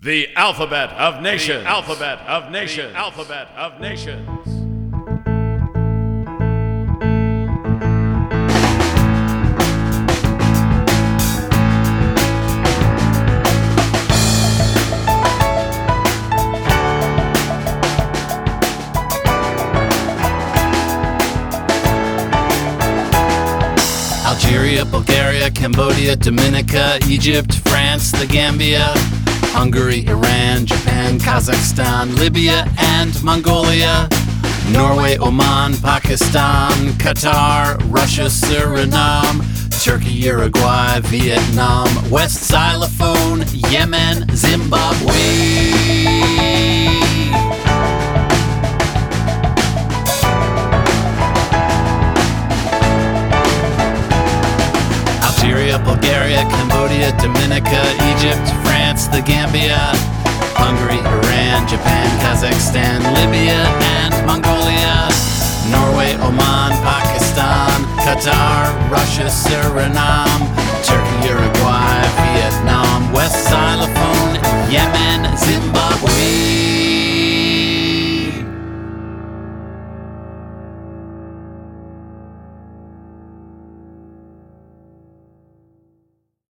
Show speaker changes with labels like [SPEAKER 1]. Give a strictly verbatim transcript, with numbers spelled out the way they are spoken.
[SPEAKER 1] The alphabet of nations. The alphabet of nations. The alphabet of nations.
[SPEAKER 2] Algeria, Bulgaria, Cambodia, Dominica, Egypt, France, the Gambia, Hungary, Iran, Japan, Kazakhstan, Libya, and Mongolia, Norway, Oman, Pakistan, Qatar, Russia, Suriname, Turkey, Uruguay, Vietnam, West Xylophone, Yemen, Zimbabwe. Algeria, Bulgaria, Cambodia, Dominica, Egypt, France, the Gambia, Hungary, Iran, Japan, Kazakhstan, Libya, and Mongolia, Norway, Oman, Pakistan, Qatar, Russia, Suriname,